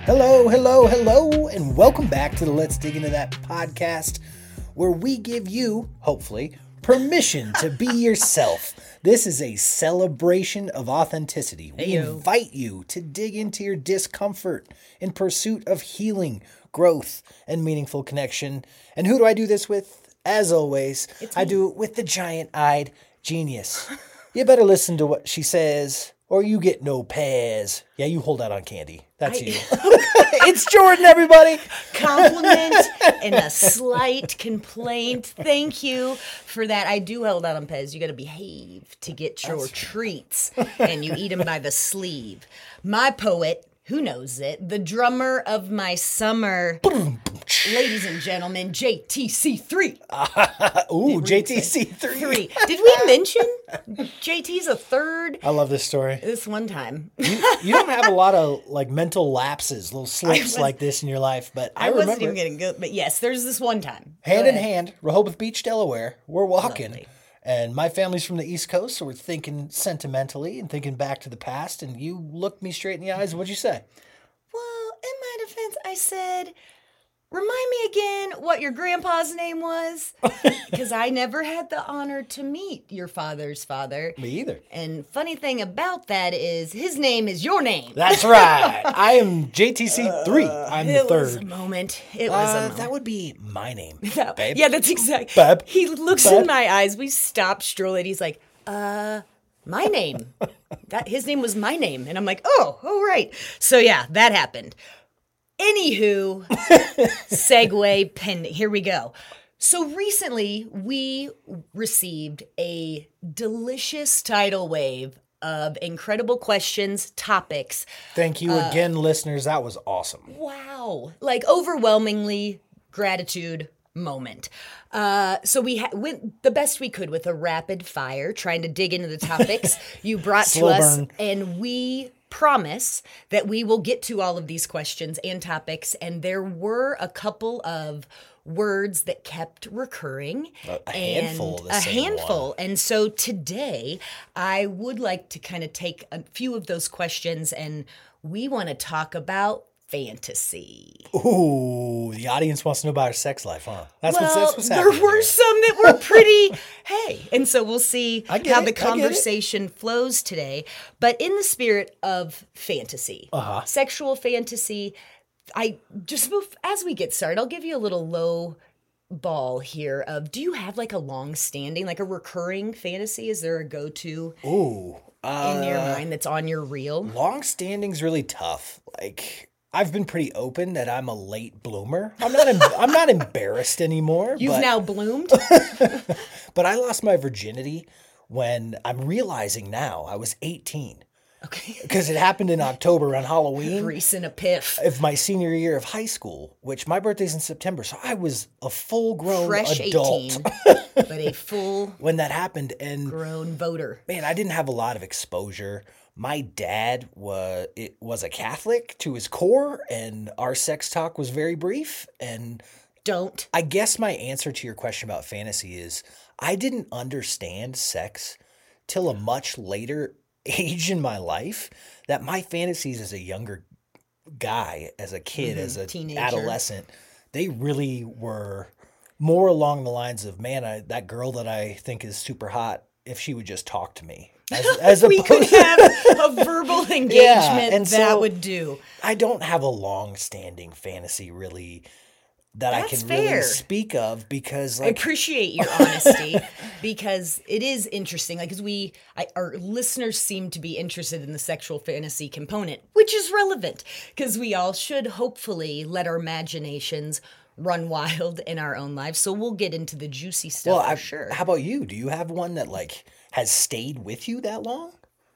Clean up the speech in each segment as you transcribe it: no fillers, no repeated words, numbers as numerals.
Hello, hello, hello, and welcome back to the Let's Dig Into That podcast, where we give you, hopefully, permission to be yourself. This is a celebration of authenticity. We invite you to dig into your discomfort in pursuit of healing, growth, and meaningful connection. And who do I do this with? As always, I do it with the giant-eyed genius. You better listen to what she says, or you get no pairs. Yeah, you hold out on candy. That's you. It's Jordan, everybody. Compliment and a slight complaint. Thank you for that. I do hold out on Pez. You got to behave to get your treats, and you eat them by the sleeve. My poet, who knows it, the drummer of my summer, ladies and gentlemen, JTC3. Ooh, JTC3. Did we mention JT's a third? I love this story. This one time. You don't have a lot of like mental lapses, little slips like this in your life, but I remember. Wasn't even getting good, but yes, there's this one time. Hand in hand, Rehoboth Beach, Delaware. We're walking. Lovely. And my family's from the East Coast, so we're thinking sentimentally and thinking back to the past. And you looked me straight in the eyes. What'd you say? Well, in my defense, I said, remind me again what your grandpa's name was. Because I never had the honor to meet your father's father. Me either. And funny thing about that is his name is your name. That's right. I am JTC3. I'm the It third. was a moment. It was a moment. That would be my name, Yeah, babe. yeah, that's exactly. Babe. He looks Babe. in my eyes. We stopped strolling. He's like, my name. His name was my name. And I'm like, oh, right. So yeah, that happened. Anywho, segue pending. Here we go. So recently, we received a delicious tidal wave of incredible questions, topics. Thank you again, listeners. That was awesome. Wow. Like overwhelmingly gratitude moment. So we went the best we could with a rapid fire, trying to dig into the topics you brought to Slow us. burn. And we promise that we will get to all of these questions and topics. And there were a couple of words that kept recurring. A handful of the same one. And so today, I would like to kind of take a few of those questions, and we want to talk about fantasy. Ooh, the audience wants to know about our sex life, huh? That's Well, what's there happening. were here. some that were pretty, hey. And so we'll see I get how it, the I get it. conversation flows today. But in the spirit of fantasy, sexual fantasy, as we get started, I'll give you a little low ball here of, do you have like a long-standing, like a recurring fantasy? Is there a go-to Ooh. in your mind that's on your reel? Long standing's really tough. Like, I've been pretty open that I'm a late bloomer. I'm not embarrassed anymore. You've now bloomed? But I lost my virginity when I'm realizing now I was 18. Okay. Because it happened in October on Halloween Recent epiphany. of my senior year of high school, which my birthday's in September. So I was a full-grown Fresh adult 18, but a full-grown when that happened. And voter. man, I didn't have a lot of exposure. My dad was a Catholic to his core, and our sex talk was very brief. And Don't. I guess my answer to your question about fantasy is I didn't understand sex till a much later age in my life, that my fantasies as a younger guy, as a kid, as a Teenager. adolescent, they really were more along the lines of, man, that girl that I think is super hot, if she would just talk to me. As We could have a verbal engagement and that so would do. I don't have a long-standing fantasy really that I That's can really fair. speak of, because I like appreciate your honesty because it is interesting. Like, our listeners seem to be interested in the sexual fantasy component, which is relevant because we all should hopefully let our imaginations run wild in our own lives. So we'll get into the juicy stuff for sure. How about you? Do you have one that like has stayed with you that long?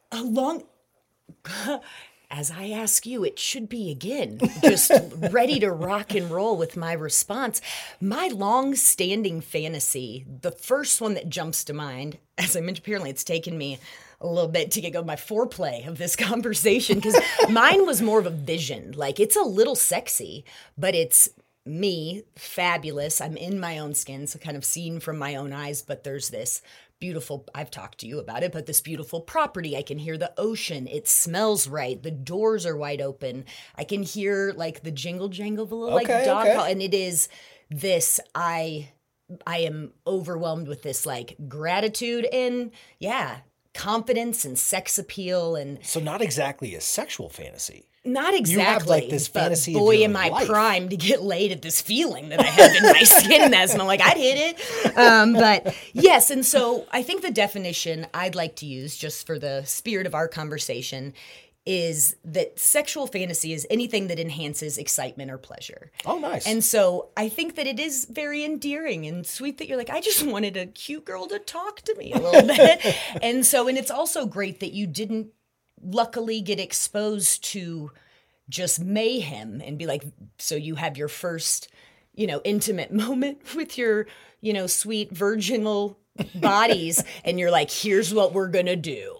As I ask you, it should be again, just ready to rock and roll with my response. My long-standing fantasy, the first one that jumps to mind, as I mentioned, apparently it's taken me a little bit to get going my foreplay of this conversation, because mine was more of a vision. Like, it's a little sexy, but it's me, fabulous. I'm in my own skin, so kind of seen from my own eyes, but there's this beautiful, I've talked to you about it, but this beautiful property, I can hear the ocean, it smells right, the doors are wide open, I can hear like the jingle jangle of a little like dog call, and it is this, I am overwhelmed with this like gratitude and confidence and sex appeal. And so not exactly a sexual fantasy. Not exactly. You have like this fantasy but boy, of your am I life. primed to get laid at this feeling that I have in my skin, and that's, and I'm like, I'd hit it. But yes, and so I think the definition I'd like to use, just for the spirit of our conversation, is that sexual fantasy is anything that enhances excitement or pleasure. Oh, nice. And so I think that it is very endearing and sweet that you're like, I just wanted a cute girl to talk to me a little bit. And so, and it's also great that you didn't luckily get exposed to just mayhem and be like, so you have your first, intimate moment with your, sweet virginal bodies, and you're like, here's what we're gonna do.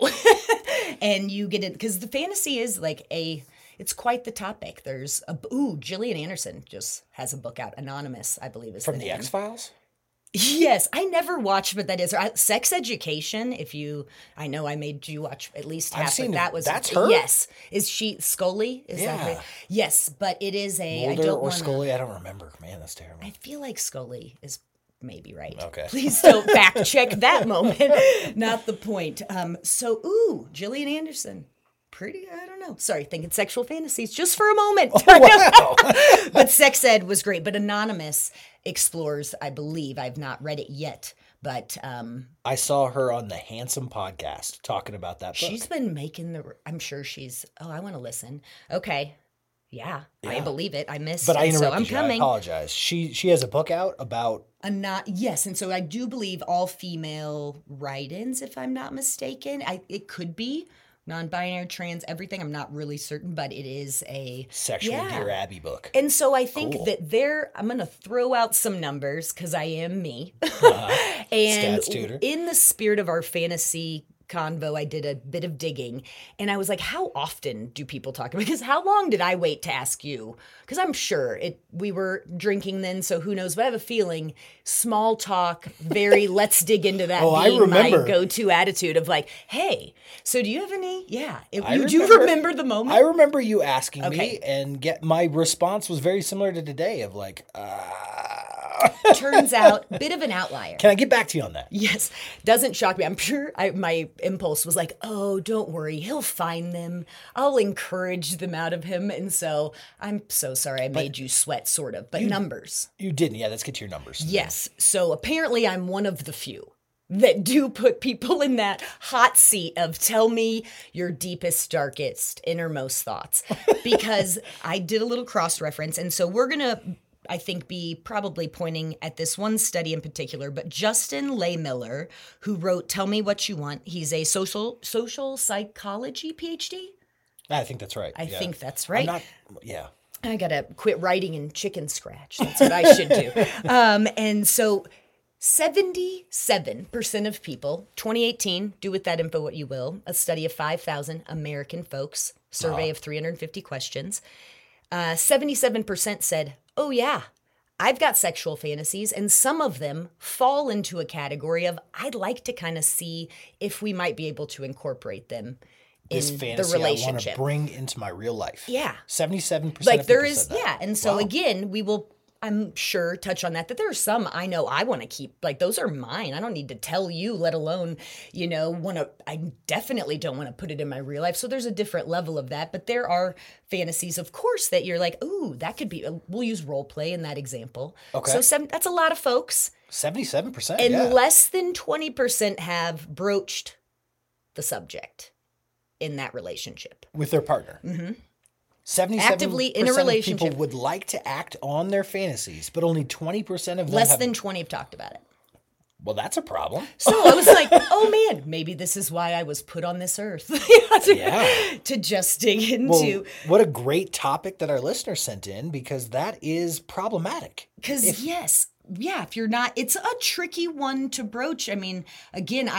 And you get it, because the fantasy is like it's quite the topic. There's Gillian Anderson just has a book out, Anonymous, I believe is From the the name. X-Files? Yes, I never watched, but that is Sex Education. I know I made you watch at least half. I've seen but that was that's her. Yes, is she Scully? Is that Yeah. right? Yes, but it is a Mulder I don't or wanna, Scully? I don't remember. Man, that's terrible. I feel like Scully is maybe right. Okay. Please don't fact check that moment. Not the point. Gillian Anderson. Pretty, I don't know. Sorry, thinking sexual fantasies just for a moment. Wow. But Sex Ed was great. But Anonymous explores, I believe, I've not read it yet, but I saw her on the Handsome podcast talking about that book. she's been making I'm sure I want to listen. Okay. Yeah, I believe it. I missed But I it, so interrupted I'm you. I coming. apologize. She has a book out about... Yes, and so I do believe all female write-ins, if I'm not mistaken. It could be non-binary, trans, everything. I'm not really certain, but it is a sexual Dear Abby book. And so I think Cool. that I'm going to throw out some numbers because I am me. And Stats tutor. in the spirit of our fantasy convo, I did a bit of digging, and I was like, how often do people talk about it? Because how long did I wait to ask you? Because I'm sure we were drinking then, so who knows, but I have a feeling small talk, very let's dig into that being my go-to attitude of like, hey, so do you have any? Yeah. Do you remember the moment? I remember you asking me, Okay. and my response was very similar to today of like, Turns out, bit of an outlier. Can I get back to you on that? Yes. Doesn't shock me. I'm sure my impulse was like, oh, don't worry. He'll find them. I'll encourage them out of him. And so I'm so sorry I made you sweat, sort of. But numbers. You didn't. Yeah, let's get to your numbers. Yes. So apparently I'm one of the few that do put people in that hot seat of tell me your deepest, darkest, innermost thoughts. Because I did a little cross-reference. And so we're going to... I think be probably pointing at this one study in particular, but Justin Lehmiller, who wrote Tell Me What You Want, he's a social psychology PhD. I think that's right. I think that's right. Yeah. I got to quit writing in chicken scratch. That's what I should do. And so 77% of people, 2018, do with that info what you will, a study of 5,000 American folks, survey of 350 questions, 77% said, oh yeah, I've got sexual fantasies, and some of them fall into a category of I'd like to kind of see if we might be able to incorporate them This in fantasy the relationship. I want to bring into my real life. Yeah. 77% Like of there people is, said that. yeah. And so Wow. again, we will, I'm sure, touch on that there are some I know I want to keep, like those are mine. I don't need to tell you, let alone, I definitely don't want to put it in my real life. So there's a different level of that. But there are fantasies, of course, that you're like, ooh, that could be, we'll use role play in that example. Okay. So that's a lot of folks. 77%, And yeah. less than 20% have broached the subject in that relationship. With their partner. Mm-hmm. 77% Actively in a of relationship. people would like to act on their fantasies, but only 20% of them Less have... than 20 have talked about it. Well, that's a problem. So I was like, oh man, maybe this is why I was put on this earth. To just dig into. Well, what a great topic that our listener sent in, because that is problematic. Because yes, yeah, if you're not, it's a tricky one to broach. I mean, again,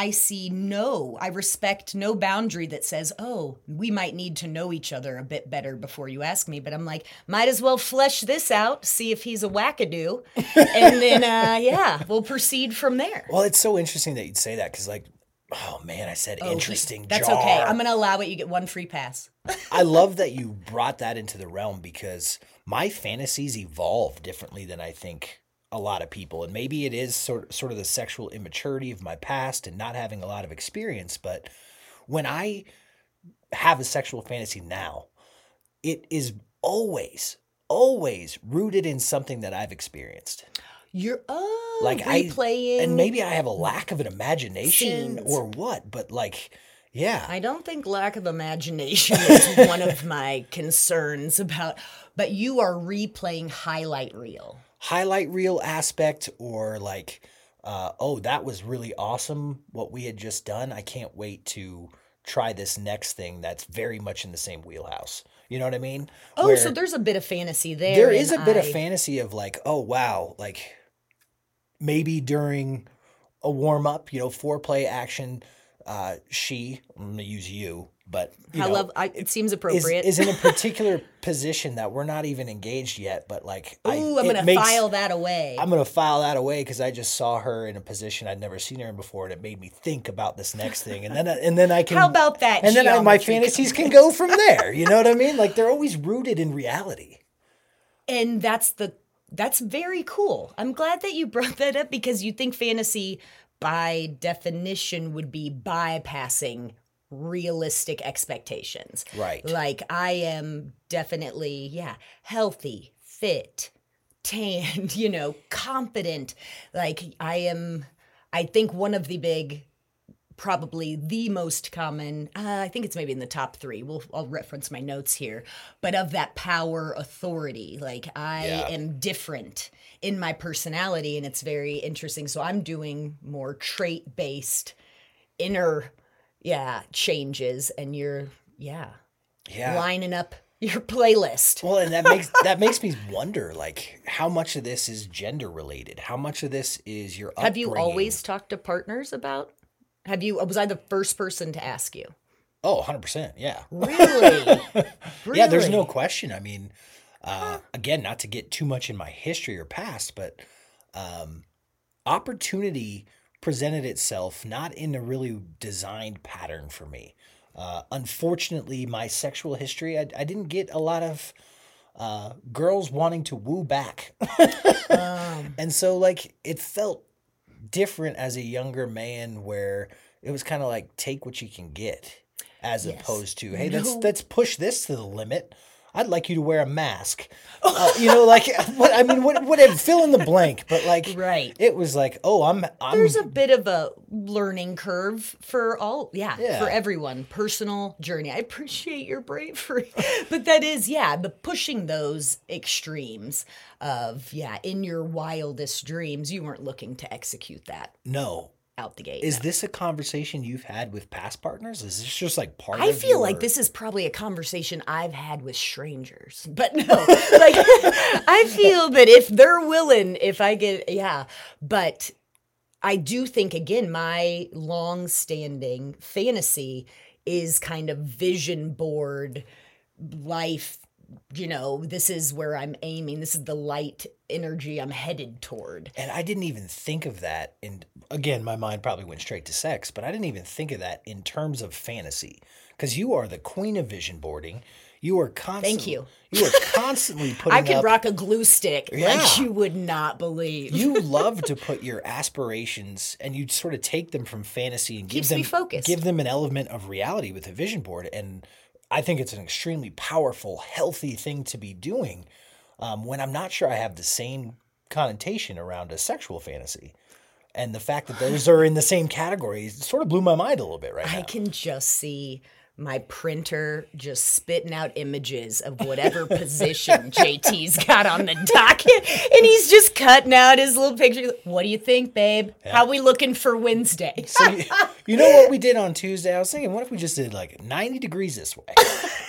I respect no boundary that says, oh, we might need to know each other a bit better before you ask me. But I'm like, might as well flesh this out, see if he's a wackadoo. And then, yeah, we'll proceed from there. Well, it's so interesting that you'd say that because, like, oh man, I said interesting. That's jar. okay. I'm going to allow it. You get one free pass. I love that you brought that into the realm because my fantasies evolve differently than I think a lot of people. And maybe it is sort of the sexual immaturity of my past and not having a lot of experience. But when I have a sexual fantasy now, it is always rooted in something that I've experienced. You're Like replaying. and maybe I have a lack of an imagination scenes. or what, but like, yeah. I don't think lack of imagination is one of my concerns but you are replaying highlight reel. Highlight reel aspect or like, oh, that was really awesome what we had just done. I can't wait to try this next thing that's very much in the same wheelhouse. You know what I mean? Oh, so there's a bit of fantasy there. There is a bit of fantasy of like, oh, wow, like maybe during a warm up, foreplay action, I'm going to use you, but it seems appropriate. Is in a particular position that we're not even engaged yet, but like, I'm going to file that away. I'm going to file that away because I just saw her in a position I'd never seen her in before, and it made me think about this next thing, and then I can. How about that? And then my fantasies can go from there. You know what I mean? Like they're always rooted in reality. And that's very cool. I'm glad that you brought that up because you think fantasy, by definition, would be bypassing realistic expectations. Right. Like I am definitely, healthy, fit, tanned, confident. Like I think one of the big, probably the most common, I think it's maybe in the top 3. I'll reference my notes here, but of that power authority, like I am different in my personality and it's very interesting. So I'm doing more trait-based inner changes and you're lining up your playlist. Well, and that makes me wonder, like, how much of this is gender related? How much of this is your upbringing? Have you always talked to partners about? Was I the first person to ask you? Oh, 100%, yeah. Really? Yeah, there's no question. I mean, again, not to get too much in my history or past, but opportunity presented itself not in a really designed pattern for me. Unfortunately, my sexual history, I didn't get a lot of girls wanting to woo back. And so, like, it felt different as a younger man where it was kind of like, take what you can get, as opposed to, hey, let's push this to the limit. I'd like you to wear a mask. Fill in the blank. But like, right. It was like, oh, There's a bit of a learning curve for for everyone. Personal journey. I appreciate your bravery. But that is, the pushing those extremes of, in your wildest dreams, you weren't looking to execute that. No. Out the gate. Is this a conversation you've had with past partners? Is this just like part of I feel like this is probably a conversation I've had with strangers. But no, like I feel that if they're willing, if I get, but I do think, again, my long-standing fantasy is kind of vision board life. This is where I'm aiming. This is the light energy I'm headed toward. And I didn't even think of that. And again, my mind probably went straight to sex, but I didn't even think of that in terms of fantasy. Because you are the queen of vision boarding. You are constantly. Thank you. You are constantly putting. I could rock a glue stick like you would not believe. You love to put your aspirations and you sort of take them from fantasy and give them an element of reality with a vision board. And I think it's an extremely powerful, healthy thing to be doing when I'm not sure I have the same connotation around a sexual fantasy. And the fact that those are in the same category sort of blew my mind a little bit now. I can just see my printer just spitting out images of whatever position JT's got on the docket. And he's just cutting out his little picture. What do you think, babe? Yeah. How we looking for Wednesday? So you know what we did on Tuesday? I was thinking, what if we just did like 90 degrees this way?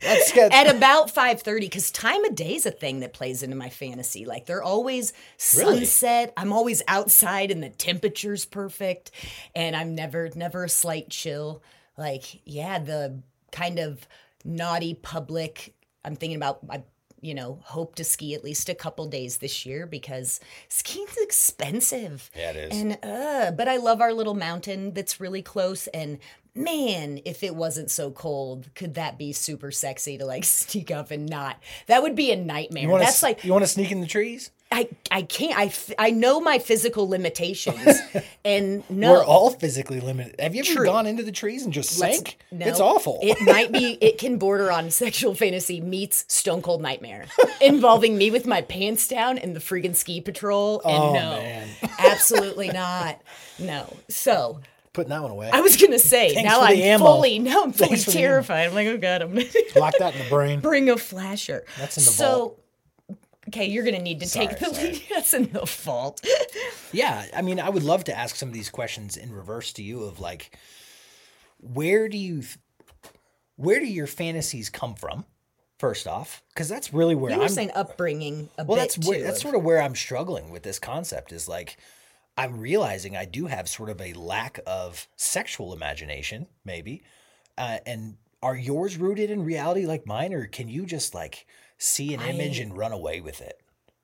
Let's get at about 5:30, because time of day is a thing that plays into my fantasy. Like they're always sunset. I'm always outside and the temperature's perfect, and I'm never a slight chill. Like, yeah, the kind of naughty public. I'm thinking about. Hope to ski at least a couple days this year because skiing's expensive. Yeah, it is. And but I love our little mountain that's really close. And man, if it wasn't so cold, could that be super sexy to like sneak up and not? That would be a nightmare. You want to sneak in the trees? I can't. I know my physical limitations, and no, we're all physically limited. Have you ever True. gone into the trees and just sank? No, it's awful. It can border on sexual fantasy meets stone cold nightmare, involving me with my pants down and the freaking ski patrol. And man. Absolutely not. No. So putting that one away. I was gonna say Thanks now for the ammo. I'm fully terrified. I'm like, oh god, I'm gonna lock that in the brain. bring a flasher. That's in the vault. Okay, you're going to need to take the lead. That's in the fault. Yeah, I mean, I would love to ask some of these questions in reverse to you of like, where do your fantasies come from? First off, because that's really where you were saying upbringing a bit that's sort of where I'm struggling with this concept is like, I'm realizing I do have sort of a lack of sexual imagination, maybe. And are yours rooted in reality like mine, or can you just like see an image and run away with it?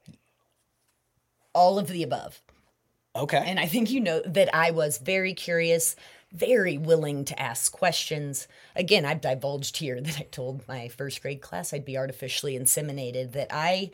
All of the above. Okay. And I think you know that I was very curious, very willing to ask questions. Again, I've divulged here that I told my first grade class I'd be artificially inseminated, that I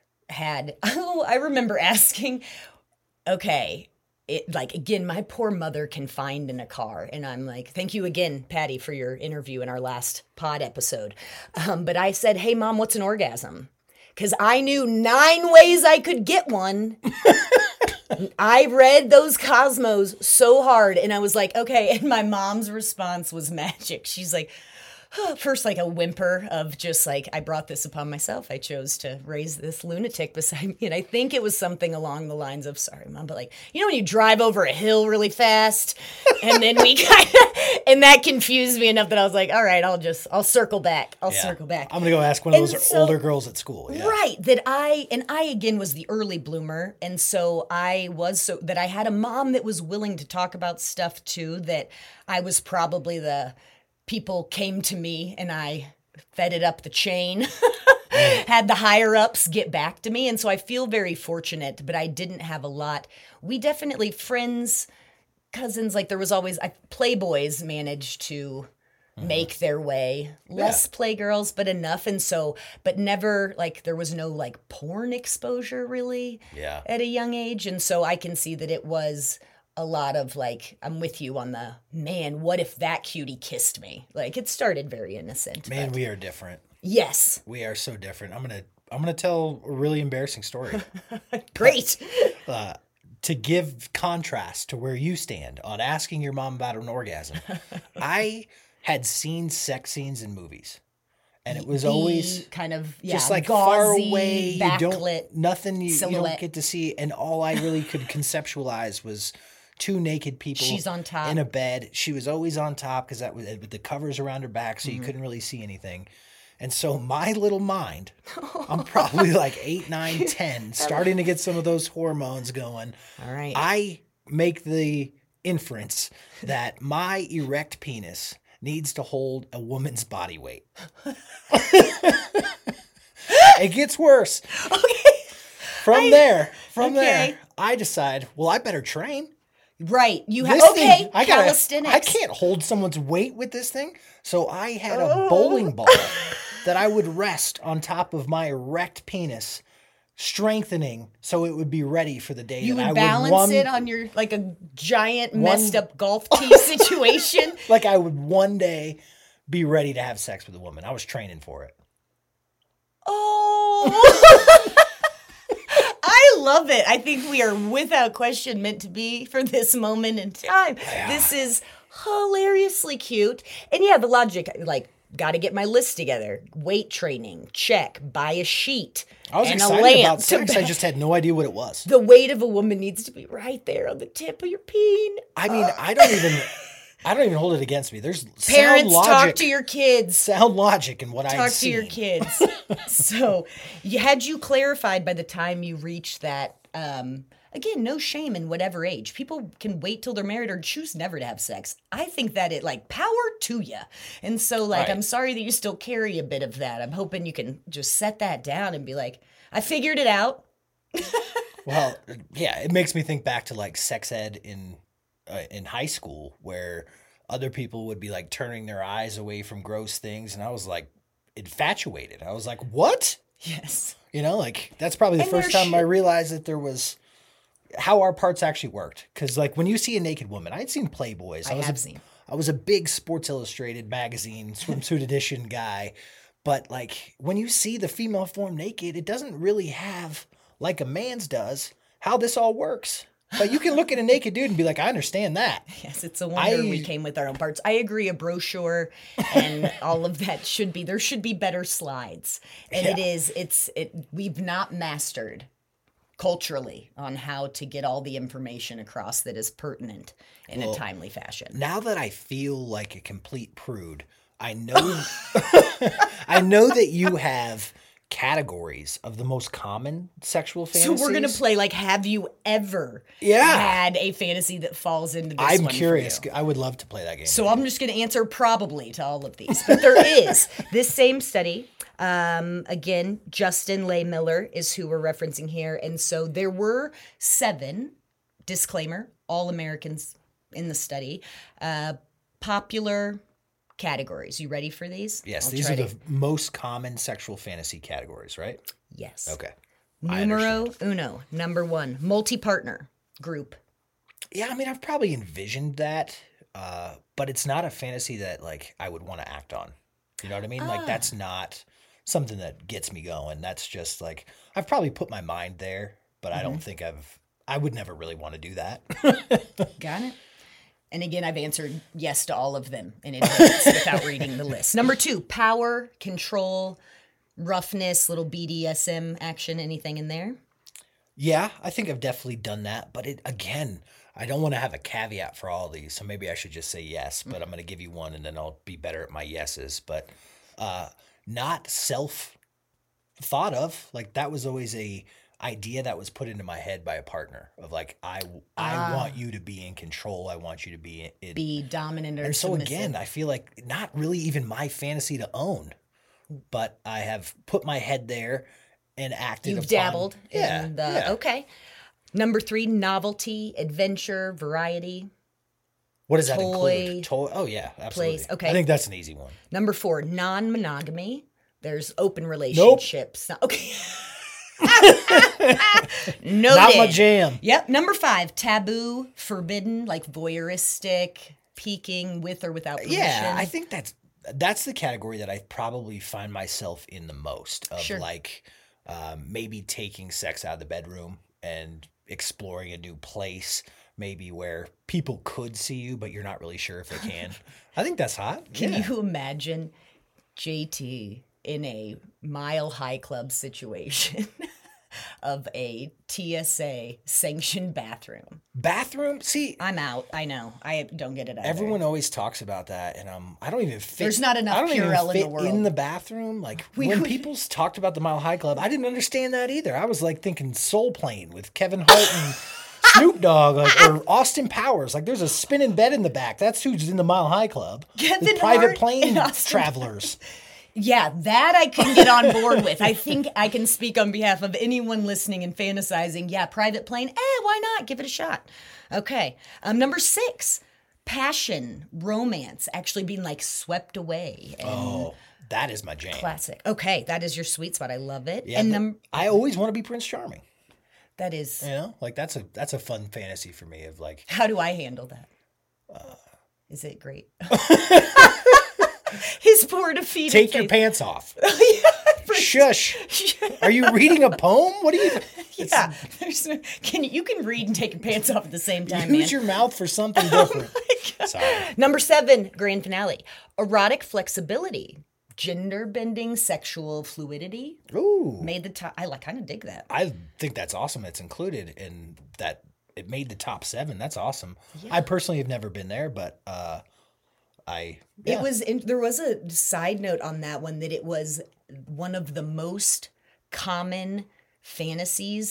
remember asking, okay, again, my poor mother confined in a car. And I'm like, thank you again, Patty, for your interview in our last pod episode. But I said, hey, Mom, what's an orgasm? Because I knew 9 ways I could get one. I read those Cosmos so hard. And I was like, okay. And my mom's response was magic. She's like, first, like a whimper of just like, I brought this upon myself. I chose to raise this lunatic beside me. And I think it was something along the lines of, sorry, Mom, but like, when you drive over a hill really fast and then and that confused me enough that I was like, all right, I'll circle back. I'll circle back. I'm going to go ask one of those older girls at school. Yeah. Right. That I again was the early bloomer. And so that I had a mom that was willing to talk about stuff too, that I was probably people came to me and I fed it up the chain, had the higher ups get back to me. And so I feel very fortunate, but I didn't have a lot. We definitely friends, cousins, like there was always, playboys managed to make their way, less playgirls, but enough. And so, but never like, there was no like porn exposure really at a young age. And so I can see that it was a lot of like, I'm with you on the, man, what if that cutie kissed me? Like it started very innocent. Man, we are different. Yes. We are so different. I'm gonna tell a really embarrassing story. Great. To give contrast to where you stand on asking your mom about an orgasm, I had seen sex scenes in movies. And it was always kind of just like gauzy, far away. Backlit, you don't get to see. And all I really could conceptualize was 2 naked people. She's on top in a bed. She was always on top because that was with the covers around her back, so you couldn't really see anything. And so my little mind, I'm probably like 8, 9, 10, starting to get some of those hormones going. All right. I make the inference that my erect penis needs to hold a woman's body weight. It gets worse. Okay. From there, I decide, well, I better train. Right. You have calisthenics. I can't hold someone's weight with this thing. So I had a bowling ball that I would rest on top of my erect penis, strengthening so it would be ready for the day you that would I balance would run, it on your like a giant messed up golf tee situation. Like I would one day be ready to have sex with a woman. I was training for it. Oh. I love it. I think we are without question meant to be for this moment in time. Yeah. This is hilariously cute. And yeah, the logic, like, got to get my list together. Weight training, check. Buy a sheet. I was excited about sex. I just had no idea what it was. The weight of a woman needs to be right there on the tip of your peen. I mean, I don't even hold it against me. There's Parents, sound logic, talk to your kids. sound logic in what I Talk see. to your kids. So, had you clarified by the time you reached that? Again, no shame in whatever age. People can wait till they're married or choose never to have sex. I think that power to you. And so, Right. I'm sorry that you still carry a bit of that. I'm hoping you can just set that down and be like, I figured it out. Well, yeah, it makes me think back to like sex ed in high school where other people would be like turning their eyes away from gross things, and I was like infatuated. I was like, "What?" Yes. You know, like that's probably the And first there time I realized that there was how our parts actually worked. Because like when you see a naked woman, I'd seen Playboys. I have seen. I was a big Sports Illustrated magazine swimsuit edition guy, but like when you see the female form naked, it doesn't really have like a man's does how this all works. But you can look at a naked dude and be like, I understand that. Yes, it's a wonder we came with our own parts. I agree, a brochure and all of that there should be better slides. And we've not mastered culturally on how to get all the information across that is pertinent in a timely fashion. Now that I feel like a complete prude, I know I know that you have categories of the most common sexual fantasies. So we're gonna play have you ever had a fantasy that falls into this I'm one curious. for you? I would love to play that game. So I'm just gonna answer probably to all of these. But there is this same study. Again, Justin Lay Miller is who we're referencing here. And so there were 7, disclaimer, all Americans in the study, popular categories. You ready for these? Yes, these are the most common sexual fantasy categories, right? Yes. Okay. Numero uno, number 1, multi-partner group. Yeah, I mean, I've probably envisioned that, but it's not a fantasy that like I would want to act on. You know what I mean? Like that's not something that gets me going. That's just like I've probably put my mind there, but I don't think I would never really want to do that. Got it? And again, I've answered yes to all of them in advance without reading the list. Number 2, power, control, roughness, little BDSM action, anything in there? Yeah, I think I've definitely done that, but again, I don't want to have a caveat for all these, so maybe I should just say yes, but I'm going to give you one and then I'll be better at my yeses, but not self thought of. Like that was always a idea that was put into my head by a partner of like I want you to be in control. I want you to be dominant or and so submissive. again, I feel like not really even my fantasy to own, but I have put my head there and acted. You've dabbled in the yeah. okay. Number 3, novelty, adventure, variety. What does that Toy, include? Toy. Oh yeah, absolutely. place. Okay. I think that's an easy one. Number 4, non-monogamy. There's open relationships. Nope. Okay. Noted. Not my jam. Yep. Number 5, taboo, forbidden, like voyeuristic, peeking with or without permission. Yeah, I think that's the category that I probably find myself in the most of like maybe taking sex out of the bedroom and exploring a new place, maybe where people could see you, but you're not really sure if they can. I think that's hot. Can you imagine JT in a Mile High Club situation of a TSA sanctioned bathroom? Bathroom? See, I'm out. I know. I don't get it either. everyone always talks about that, and I don't even fit. There's not enough I don't even Purell in fit the world. in the bathroom. Like when people talked about the Mile High Club, I didn't understand that either. I was like thinking Soul Plane with Kevin Hart and Snoop Dogg, or Austin Powers. Like there's a spinning bed in the back. That's who's in the Mile High Club. Kevin the private Hart plane and Austin travelers. Yeah, that I can get on board with. I think I can speak on behalf of anyone listening and fantasizing. Yeah, private plane. Why not? Give it a shot. Okay. Number 6, passion, romance, actually being like swept away. And That is my jam. classic. Okay, that is your sweet spot. I love it. Yeah, And I always want to be Prince Charming. that is. You know, like that's a fun fantasy for me. Of like, How do I handle that? Is it great? His poor defeated take your face. pants off. Shush. Are you reading a poem? What are you? Yeah, you can read and take your pants off at the same time, Use man. your mouth for something different. Sorry. Number 7, grand finale. Erotic flexibility. Gender bending, sexual fluidity. Ooh. Made the top. I kind of dig that. I think that's awesome. It's included in it made the top 7. That's awesome. I personally have never been there, but It was there was a side note on that one that it was one of the most common fantasies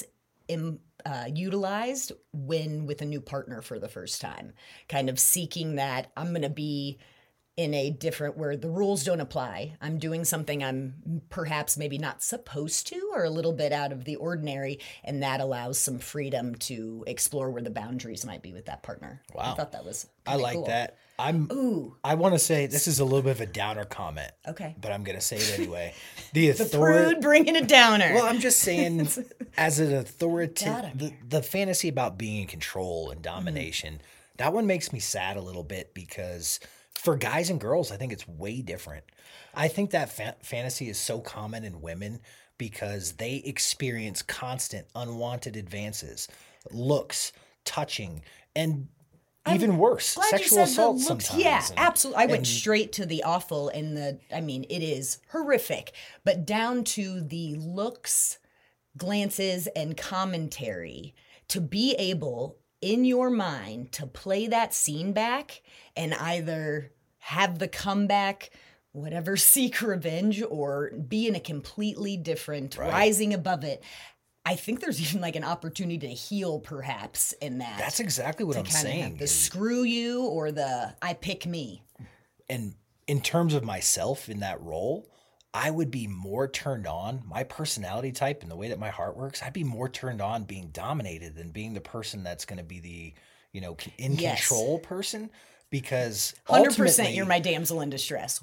utilized when with a new partner for the first time, kind of seeking that I'm going to be in a different where the rules don't apply. I'm doing something I'm perhaps maybe not supposed to or a little bit out of the ordinary, and that allows some freedom to explore where the boundaries might be with that partner. Wow. I thought that was I like cool. that. I want to say this is a little bit of a downer comment. Okay. But I'm going to say it anyway. The Prude bringing it downer. Well, I'm just saying, as an authoritative, the fantasy about being in control and domination, that one makes me sad a little bit because for guys and girls, I think it's way different. I think that fantasy is so common in women because they experience constant unwanted advances, looks, touching, and even worse, sexual assault sometimes. Yeah, absolutely. I went straight to the awful and it is horrific, but down to the looks, glances, and commentary to be able in your mind to play that scene back and either have the comeback, whatever, seek revenge, or be in a completely different, rising above it. I think there's even like an opportunity to heal perhaps in that. That's exactly what I'm saying. The screw you or the I pick me. And in terms of myself in that role, I would be more turned on, my personality type and the way that my heart works, I'd be more turned on being dominated than being the person that's going to be the, control person. Because 100% you're my damsel in distress.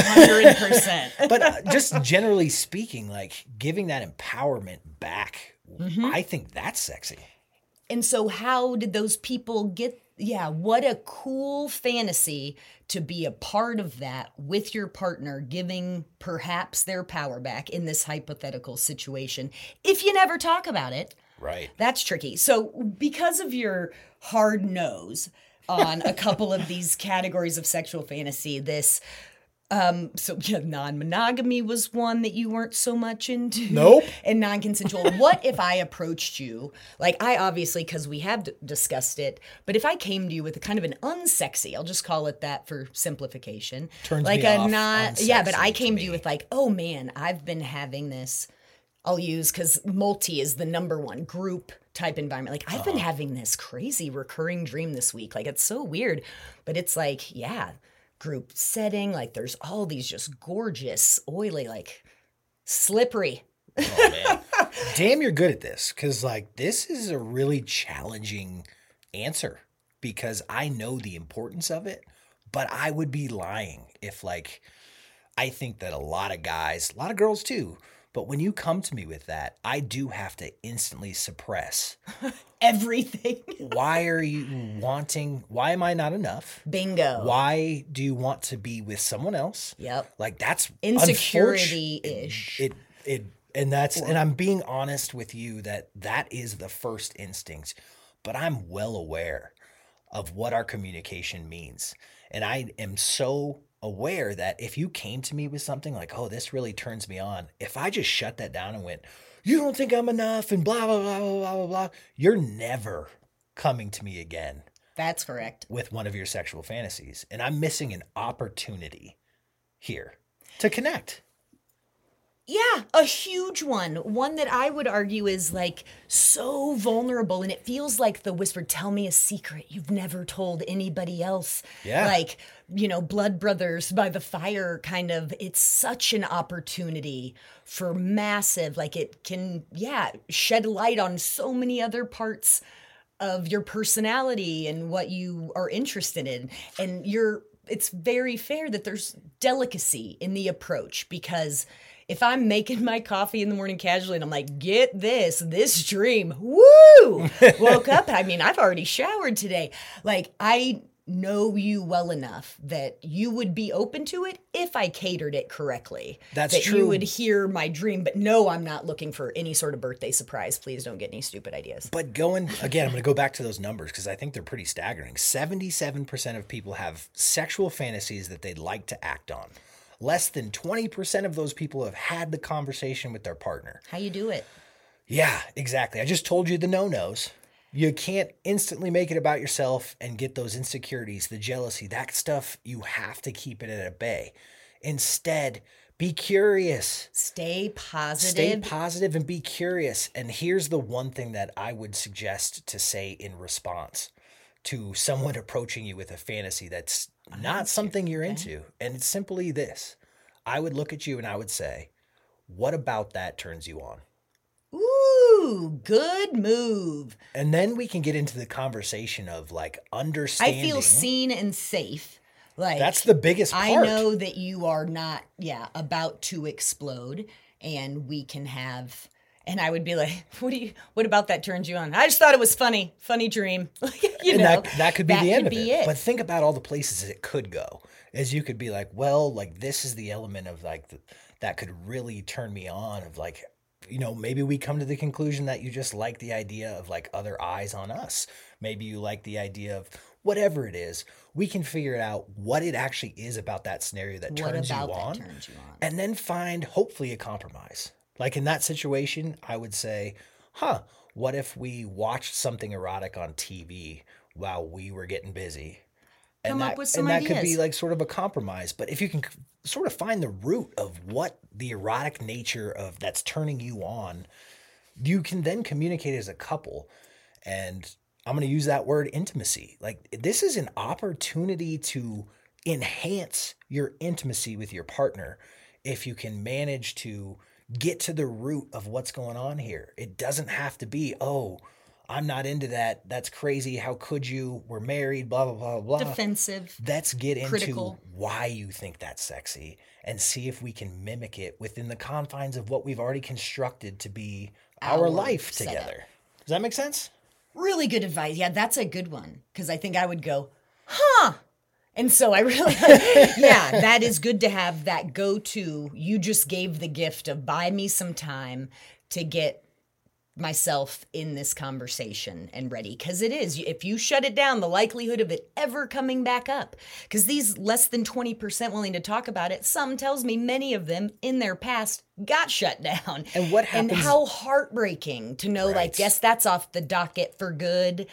100%. But just generally speaking, like giving that empowerment back, I think that's sexy. And so how did those people get, what a cool fantasy to be a part of that with your partner, giving perhaps their power back in this hypothetical situation. If you never talk about it, right? That's tricky. So because of your hard nose on a couple of these categories of sexual fantasy, non-monogamy was one that you weren't so much into. Nope. And non-consensual. What if I approached you, like I obviously, because we have discussed it, but if I came to you with a kind of an unsexy, I'll just call it that for simplification. Turns like me a off, not, but I came to you with like, oh man, I've been having this, I'll use, because multi is the number one group type environment. Like I've been having this crazy recurring dream this week. Like it's so weird, but it's like, group setting. Like there's all these just gorgeous, oily, like slippery. Oh man. Damn, you're good at this. Cause like this is a really challenging answer because I know the importance of it, but I would be lying if like, I think that a lot of guys, a lot of girls too, but when you come to me with that, I do have to instantly suppress everything. Why am I not enough? Bingo. Why do you want to be with someone else? Yep. Like that's insecurity-ish. And I'm being honest with you that is the first instinct, but I'm well aware of what our communication means. And I am so aware that if you came to me with something like, oh, this really turns me on, if I just shut that down and went, you don't think I'm enough and blah, blah, blah, blah, blah, blah, you're never coming to me again. That's correct. With one of your sexual fantasies. And I'm missing an opportunity here to connect. Yeah, a huge one. One that I would argue is like so vulnerable, and it feels like the whispered, tell me a secret you've never told anybody else. Yeah. Like, blood brothers by the fire kind of, it's such an opportunity for massive, like it can, shed light on so many other parts of your personality and what you are interested in. And it's very fair that there's delicacy in the approach, because if I'm making my coffee in the morning casually and I'm like, get this dream, woo, woke up. I mean, I've already showered today. Like, I know you well enough that you would be open to it if I catered it correctly. That's true. You would hear my dream, but no, I'm not looking for any sort of birthday surprise. Please don't get any stupid ideas. But again, I'm going to go back to those numbers because I think they're pretty staggering. 77% of people have sexual fantasies that they'd like to act on. Less than 20% of those people have had the conversation with their partner. How you do it? Yeah, exactly. I just told you the no-nos. You can't instantly make it about yourself and get those insecurities, the jealousy, that stuff. You have to keep it at bay. Instead, be curious. Stay positive. Stay positive and be curious. And here's the one thing that I would suggest to say in response to someone approaching you with a fantasy that's not something you're into. And it's simply this. I would look at you and I would say, what about that turns you on? Ooh, good move. And then we can get into the conversation of like understanding. I feel seen and safe. Like, that's the biggest part. I know that you are not, about to explode, and we can have. And I would be like, what about that turns you on? I just thought it was funny dream. That could be the end of it. But think about all the places it could go. As you could be like, well, like this is the element of like that could really turn me on of like, maybe we come to the conclusion that you just like the idea of like other eyes on us. Maybe you like the idea of whatever it is. We can figure out what it actually is about that scenario that turns you on. And then find hopefully a compromise. Like in that situation, I would say, what if we watched something erotic on TV while we were getting busy? Come up with some ideas. And that could be like sort of a compromise. But if you can sort of find the root of what the erotic nature of that's turning you on, you can then communicate as a couple. And I'm going to use that word intimacy. Like this is an opportunity to enhance your intimacy with your partner if you can manage to get to the root of what's going on here. It doesn't have to be, I'm not into that. That's crazy. How could you? We're married, blah, blah, blah, blah. Defensive. Let's get critical. into why you think that's sexy and see if we can mimic it within the confines of what we've already constructed to be our life together. Does that make sense? Really good advice. Yeah, that's a good one. Because I think I would go, And so I really, that is good to have that go-to. You just gave the gift of buy me some time to get myself in this conversation and ready. Because it is, if you shut it down, the likelihood of it ever coming back up, because these less than 20% willing to talk about it, some tells me many of them in their past got shut down. And what happens? And how heartbreaking to know, like, yes, that's off the docket for good,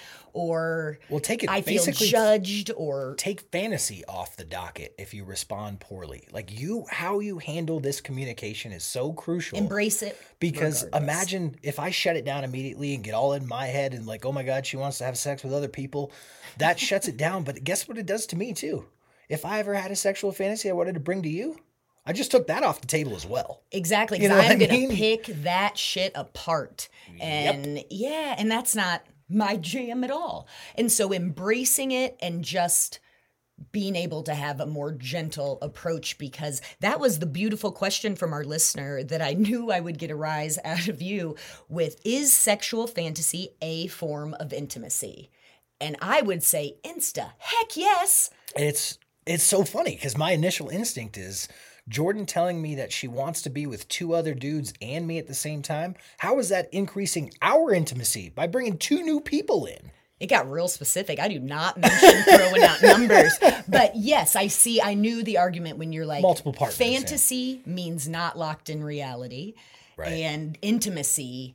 or take it. I feel judged, or take fantasy off the docket if you respond poorly. Like how you handle this communication is so crucial. Embrace it. Because imagine if I shut it down immediately and get all in my head and like, oh my God, she wants to have sex with other people. That shuts it down. But guess what it does to me too? If I ever had a sexual fantasy I wanted to bring to you, I just took that off the table as well. Exactly. Because I'm going to pick that shit apart. And and that's not my jam at all. And so embracing it and just being able to have a more gentle approach, because that was the beautiful question from our listener that I knew I would get a rise out of you with, is sexual fantasy a form of intimacy? And I would say heck yes. It's so funny because my initial instinct is Jordan telling me that she wants to be with two other dudes and me at the same time. How is that increasing our intimacy by bringing two new people in? It got real specific. I do not mention throwing out numbers. But yes, I knew the argument when you're like, multiple partners. Fantasy means not locked in reality. Right. And intimacy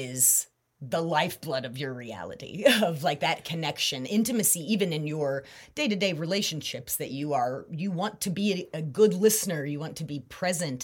is the lifeblood of your reality, of like that connection, intimacy, even in your day-to-day relationships, that you want to be a good listener, you want to be present.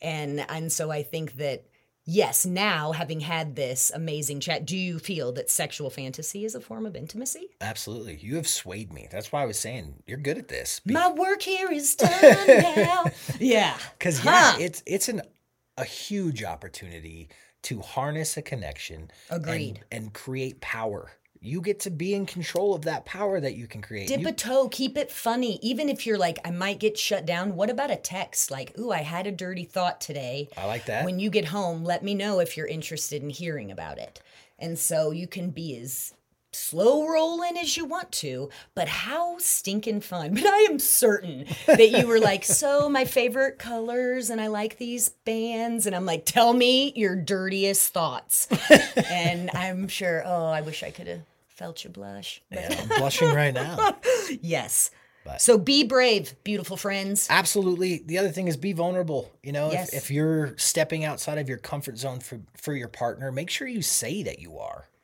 And so I think that, yes, now having had this amazing chat, do you feel that sexual fantasy is a form of intimacy? Absolutely. You have swayed me. That's why I was saying you're good at this. My work here is done now. Yeah. Because it's a huge opportunity to harness a connection. Agreed. And create power. You get to be in control of that power that you can create. Dip a toe, keep it funny. Even if you're like, I might get shut down. What about a text? Like, ooh, I had a dirty thought today. I like that. When you get home, let me know if you're interested in hearing about it. And so you can be as slow rolling as you want to, but how stinking fun. But I am certain that you were like, so my favorite colors, and I like these bands, and I'm like, tell me your dirtiest thoughts. And I'm sure, I wish I could have felt you blush. Yeah, I'm blushing right now. Yes. So be brave, beautiful friends. Absolutely. The other thing is be vulnerable. Yes. If you're stepping outside of your comfort zone for your partner, make sure you say that you are.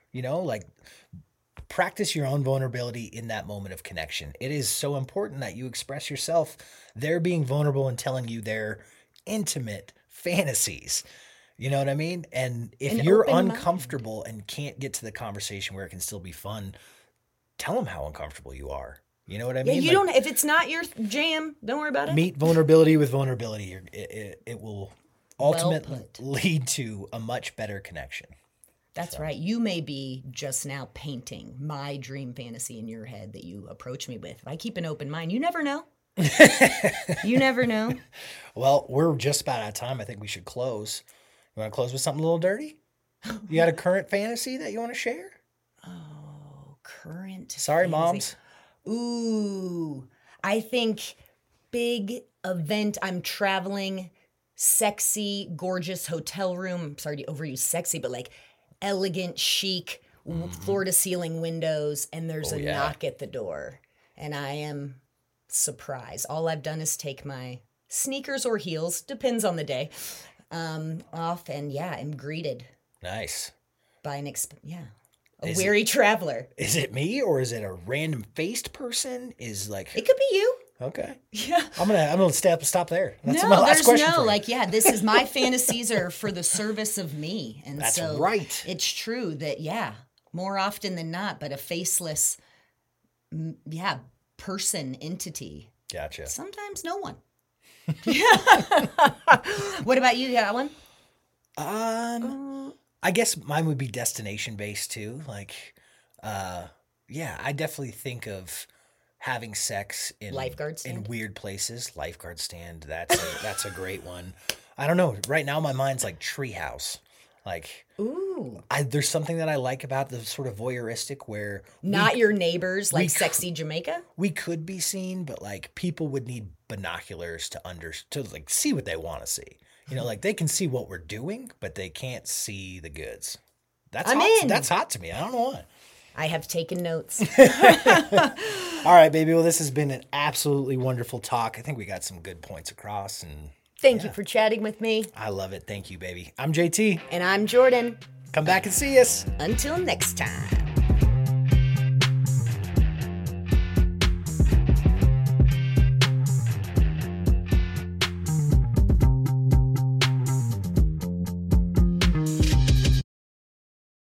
You know, like practice your own vulnerability in that moment of connection. It is so important that you express yourself. They're being vulnerable and telling you their intimate fantasies. You know what I mean? And if An you're open mind. uncomfortable and can't get to the conversation where it can still be fun, tell them how uncomfortable you are. You know what I Yeah, mean? you don't. If it's not your jam, don't worry about it. Meet vulnerability with vulnerability. It will ultimately put. lead to a much better connection. That's right. You may be just now painting my dream fantasy in your head that you approach me with. If I keep an open mind, you never know. You never know. Well, we're just about out of time. I think we should close. You want to close with something a little dirty? You got a current fantasy that you want to share? Oh, current. Sorry, fantasy. moms. Ooh, I think big event. I'm traveling, sexy, gorgeous hotel room. I'm sorry to overuse sexy, but like elegant, chic, floor to ceiling windows, and there's a knock at the door. And I am surprised. All I've done is take my sneakers or heels, depends on the day, off, and I'm greeted Nice. by a weary traveler. Is it me or is it a random faced person? It could be you. Okay. Yeah. I'm gonna stop there. That's No, my last there's question. no for you. this is my fantasies are for the service of me. And That's so right. it's true that more often than not, but a faceless person, entity. Gotcha. Sometimes no one. What about you? You got one? I guess mine would be destination based too. Like, I definitely think of having sex in Lifeguard in stand? weird places. Lifeguard stand. That's a great one. I don't know. Right now, my mind's like treehouse. Like, Ooh. there's something that I like about the sort of voyeuristic where Not your neighbors, like we- sexy Jamaica? we could be seen, but like people would need binoculars to like see what they want to see. You know, like they can see what we're doing, but they can't see the goods. That's I'm hot. in. That's hot to me. I don't know why. I have taken notes. All right, baby. Well, this has been an absolutely wonderful talk. I think we got some good points across, and Thank you for chatting with me. I love it. Thank you, baby. I'm JT. And I'm Jordan. Come back and see us. Until next time.